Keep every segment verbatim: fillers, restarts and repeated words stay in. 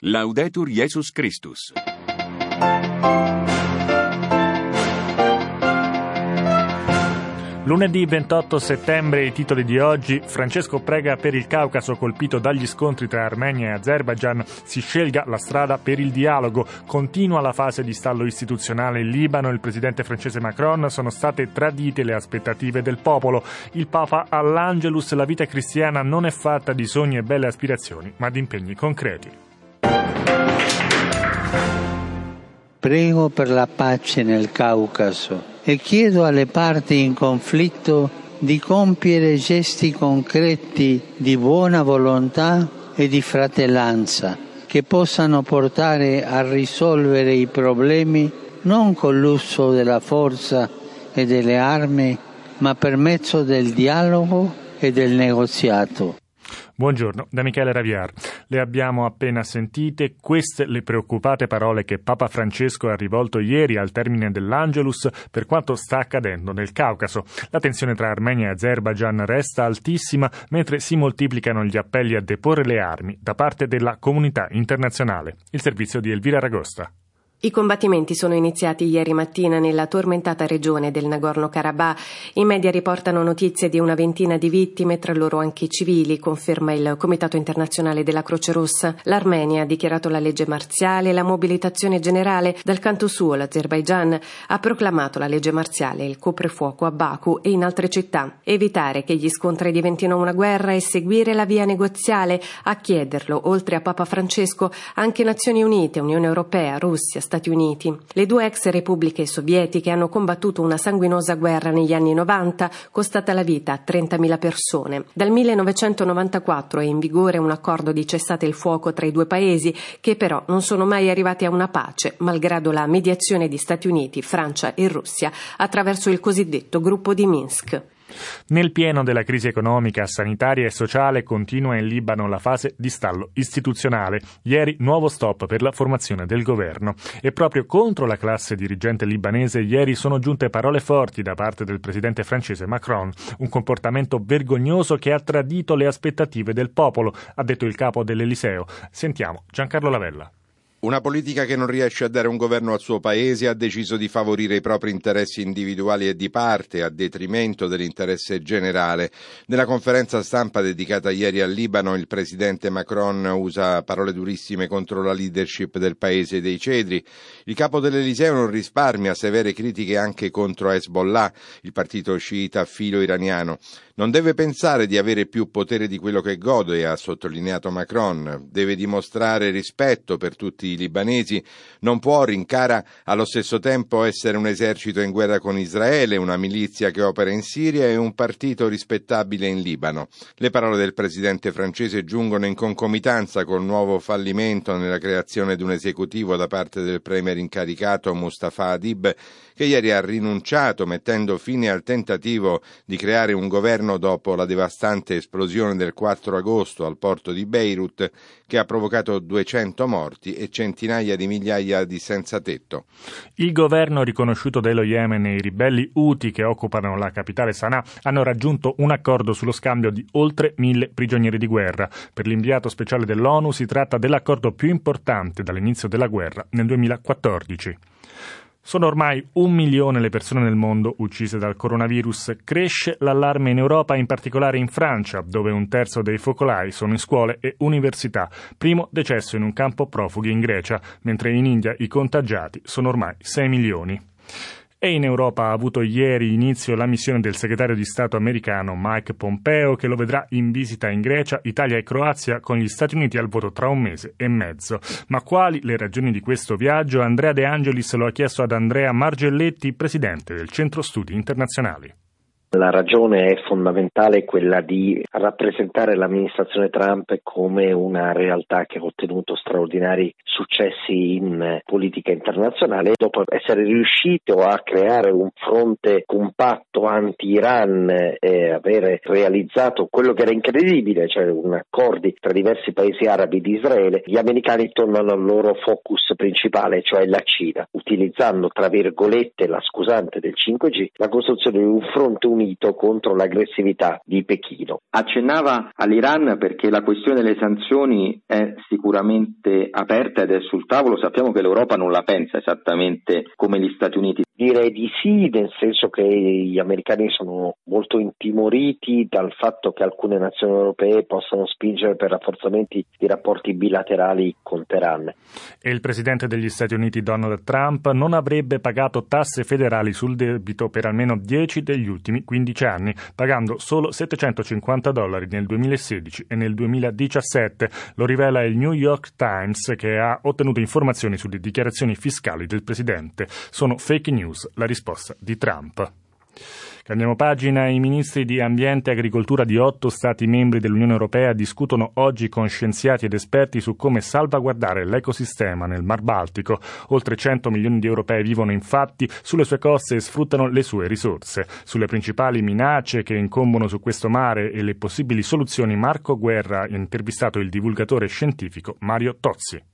Laudetur Jesus Christus. Lunedì ventotto settembre, i titoli di oggi: Francesco prega per il Caucaso colpito dagli scontri tra Armenia e Azerbaijan, si scelga la strada per il dialogo, continua la fase di stallo istituzionale in Libano, il presidente francese Macron, sono state tradite le aspettative del popolo, il Papa all'Angelus, la vita cristiana non è fatta di sogni e belle aspirazioni, ma di impegni concreti. Prego per la pace nel Caucaso e chiedo alle parti in conflitto di compiere gesti concreti di buona volontà e di fratellanza che possano portare a risolvere i problemi non con l'uso della forza e delle armi, ma per mezzo del dialogo e del negoziato. Buongiorno, da Michele Raviar. Le abbiamo appena sentite queste le preoccupate parole che Papa Francesco ha rivolto ieri al termine dell'Angelus per quanto sta accadendo nel Caucaso. La tensione tra Armenia e Azerbaijan resta altissima mentre si moltiplicano gli appelli a deporre le armi da parte della comunità internazionale. Il servizio di Elvira Ragosta. I combattimenti sono iniziati ieri mattina nella tormentata regione del Nagorno-Karabakh. I media riportano notizie di una ventina di vittime, tra loro anche civili, conferma il Comitato Internazionale della Croce Rossa. L'Armenia ha dichiarato la legge marziale e la mobilitazione generale. Dal canto suo l'Azerbaijan ha proclamato la legge marziale e il coprifuoco a Baku e in altre città. Evitare che gli scontri diventino una guerra e seguire la via negoziale, a chiederlo, oltre a Papa Francesco, anche Nazioni Unite, Unione Europea, Russia, Stati Uniti. Le due ex repubbliche sovietiche hanno combattuto una sanguinosa guerra negli anni novanta, costata la vita a trentamila persone. Dal millenovecentonovantaquattro è in vigore un accordo di cessate il fuoco tra i due paesi, che però non sono mai arrivati a una pace, malgrado la mediazione di Stati Uniti, Francia e Russia attraverso il cosiddetto gruppo di Minsk. Nel pieno della crisi economica, sanitaria e sociale continua in Libano la fase di stallo istituzionale. Ieri nuovo stop per la formazione del governo. E proprio contro la classe dirigente libanese ieri sono giunte parole forti da parte del presidente francese Macron. Un comportamento vergognoso che ha tradito le aspettative del popolo, ha detto il capo dell'Eliseo. Sentiamo Giancarlo Lavella. Una politica che non riesce a dare un governo al suo paese ha deciso di favorire i propri interessi individuali e di parte a detrimento dell'interesse generale. Nella conferenza stampa dedicata ieri al Libano, il presidente Macron usa parole durissime contro la leadership del paese dei cedri. Il capo dell'Eliseo non risparmia severe critiche anche contro Hezbollah, il partito sciita filo-iraniano. Non deve pensare di avere più potere di quello che gode, ha sottolineato Macron. Deve dimostrare rispetto per tutti i libanesi. Non può, rincara, allo stesso tempo essere un esercito in guerra con Israele, una milizia che opera in Siria e un partito rispettabile in Libano. Le parole del presidente francese giungono in concomitanza col nuovo fallimento nella creazione di un esecutivo da parte del premier incaricato Mustafa Adib, che ieri ha rinunciato mettendo fine al tentativo di creare un governo dopo la devastante esplosione del quattro agosto al porto di Beirut, che ha provocato duecento morti e centinaia di migliaia di senza tetto. Il governo riconosciuto dello Yemen e i ribelli Houthi che occupano la capitale Sana'a hanno raggiunto un accordo sullo scambio di oltre mille prigionieri di guerra. Per l'inviato speciale dell'ONU si tratta dell'accordo più importante dall'inizio della guerra nel duemilaquattordici. Sono ormai un milione le persone nel mondo uccise dal coronavirus. Cresce l'allarme in Europa, in particolare in Francia, dove un terzo dei focolai sono in scuole e università. Primo decesso in un campo profughi in Grecia, mentre in India i contagiati sono ormai sei milioni. E in Europa ha avuto ieri inizio la missione del segretario di Stato americano Mike Pompeo, che lo vedrà in visita in Grecia, Italia e Croazia, con gli Stati Uniti al voto tra un mese e mezzo. Ma quali le ragioni di questo viaggio? Andrea De Angelis lo ha chiesto ad Andrea Margelletti, presidente del Centro Studi Internazionali. La ragione è fondamentale quella di rappresentare l'amministrazione Trump come una realtà che ha ottenuto straordinari successi in politica internazionale dopo essere riuscito a creare un fronte compatto anti-Iran e avere realizzato quello che era incredibile, cioè un accordo tra diversi paesi arabi di Israele. Gli americani tornano al loro focus principale, cioè la Cina, utilizzando tra virgolette la scusante del cinque G, la costruzione di un fronte unico unito contro l'aggressività di Pechino. Accennava all'Iran perché la questione delle sanzioni è sicuramente aperta ed è sul tavolo. Sappiamo che l'Europa non la pensa esattamente come gli Stati Uniti. Direi di sì, nel senso che gli americani sono molto intimoriti dal fatto che alcune nazioni europee possano spingere per rafforzamenti di rapporti bilaterali con Teheran. E il presidente degli Stati Uniti Donald Trump non avrebbe pagato tasse federali sul debito per almeno dieci degli ultimi quindici anni, pagando solo settecentocinquanta dollari nel duemilasedici e nel duemiladiciassette. Lo rivela il New York Times, che ha ottenuto informazioni sulle dichiarazioni fiscali del presidente. Sono fake news, la risposta di Trump. Cambiamo pagina. I ministri di ambiente e agricoltura di otto Stati membri dell'Unione Europea discutono oggi con scienziati ed esperti su come salvaguardare l'ecosistema nel Mar Baltico. Oltre cento milioni di europei vivono infatti sulle sue coste e sfruttano le sue risorse. Sulle principali minacce che incombono su questo mare e le possibili soluzioni, Marco Guerra ha intervistato il divulgatore scientifico Mario Tozzi.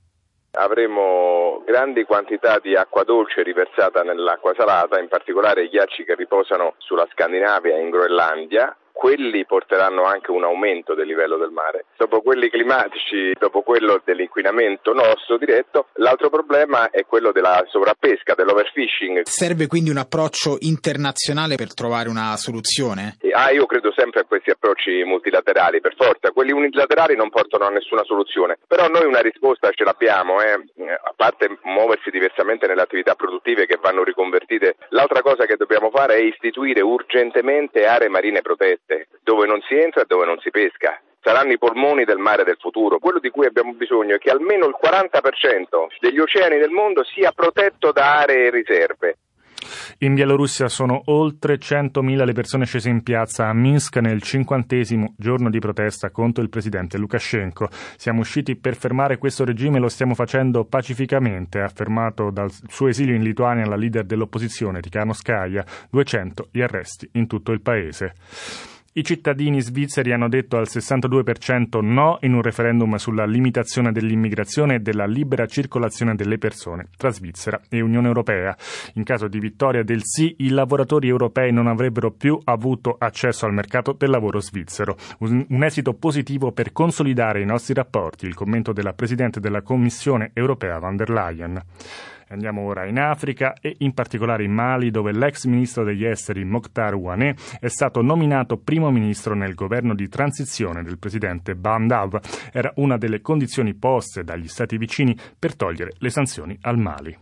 Avremo grandi quantità di acqua dolce riversata nell'acqua salata, in particolare i ghiacci che riposano sulla Scandinavia e in Groenlandia. Quelli porteranno anche un aumento del livello del mare. Dopo quelli climatici, dopo quello dell'inquinamento nostro diretto, l'altro problema è quello della sovrappesca, dell'overfishing. Serve quindi un approccio internazionale per trovare una soluzione? Ah, io credo sempre a questi approcci multilaterali, per forza. Quelli unilaterali non portano a nessuna soluzione. Però noi una risposta ce l'abbiamo, eh. A parte muoversi diversamente nelle attività produttive che vanno riconvertite. L'altra cosa che dobbiamo fare è istituire urgentemente aree marine protette, dove non si entra e dove non si pesca. Saranno i polmoni del mare del futuro. Quello di cui abbiamo bisogno è che almeno il quaranta per cento degli oceani del mondo sia protetto da aree e riserve. In Bielorussia sono oltre centomila le persone scese in piazza a Minsk nel cinquantesimo giorno di protesta contro il presidente Lukashenko. Siamo usciti per fermare questo regime e lo stiamo facendo pacificamente, ha affermato dal suo esilio in Lituania la leader dell'opposizione Tikhanovskaya. duecento gli arresti in tutto il paese. I cittadini svizzeri hanno detto al sessantadue per cento no in un referendum sulla limitazione dell'immigrazione e della libera circolazione delle persone tra Svizzera e Unione Europea. In caso di vittoria del sì, i lavoratori europei non avrebbero più avuto accesso al mercato del lavoro svizzero. Un, un esito positivo per consolidare i nostri rapporti, il commento della Presidente della Commissione Europea von der Leyen. Andiamo ora in Africa e in particolare in Mali, dove l'ex ministro degli esteri Mokhtar Ouané è stato nominato primo ministro nel governo di transizione del presidente Bandav. Era una delle condizioni poste dagli stati vicini per togliere le sanzioni al Mali.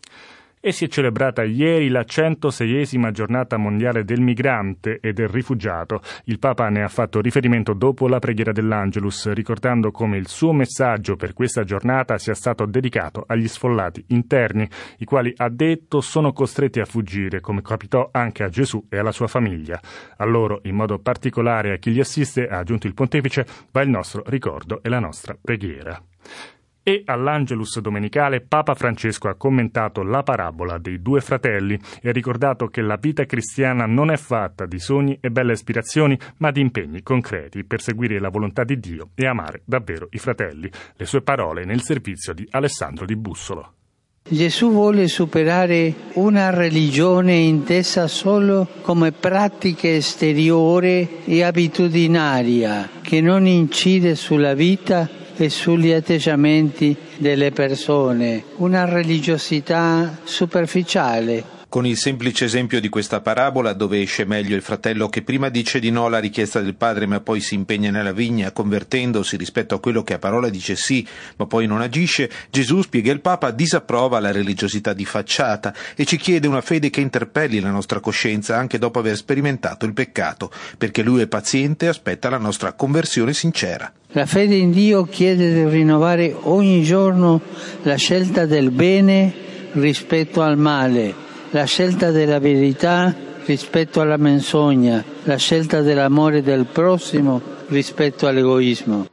E si è celebrata ieri la centoseiesima giornata mondiale del migrante e del rifugiato. Il Papa ne ha fatto riferimento dopo la preghiera dell'Angelus, ricordando come il suo messaggio per questa giornata sia stato dedicato agli sfollati interni, i quali, ha detto, sono costretti a fuggire, come capitò anche a Gesù e alla sua famiglia. A loro, in modo particolare a chi li assiste, ha aggiunto il pontefice, va il nostro ricordo e la nostra preghiera. E all'Angelus domenicale Papa Francesco ha commentato la parabola dei due fratelli e ha ricordato che la vita cristiana non è fatta di sogni e belle aspirazioni, ma di impegni concreti per seguire la volontà di Dio e amare davvero i fratelli. Le sue parole nel servizio di Alessandro Di Bussolo. Gesù vuole superare una religione intesa solo come pratica esteriore e abitudinaria che non incide sulla vita e sugli atteggiamenti delle persone, una religiosità superficiale. Con il semplice esempio di questa parabola, dove esce meglio il fratello che prima dice di no alla richiesta del padre ma poi si impegna nella vigna convertendosi rispetto a quello che a parola dice sì ma poi non agisce, Gesù, spiega il Papa, disapprova la religiosità di facciata e ci chiede una fede che interpelli la nostra coscienza anche dopo aver sperimentato il peccato, perché Lui è paziente e aspetta la nostra conversione sincera. La fede in Dio chiede di rinnovare ogni giorno la scelta del bene rispetto al male, la scelta della verità rispetto alla menzogna, la scelta dell'amore del prossimo rispetto all'egoismo.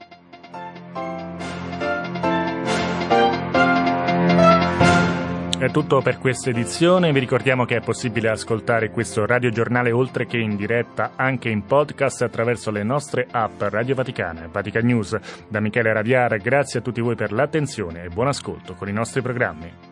È tutto per questa edizione, vi ricordiamo che è possibile ascoltare questo radiogiornale oltre che in diretta anche in podcast attraverso le nostre app Radio Vaticana e Vatican News. Da Michele Raviara, grazie a tutti voi per l'attenzione e buon ascolto con i nostri programmi.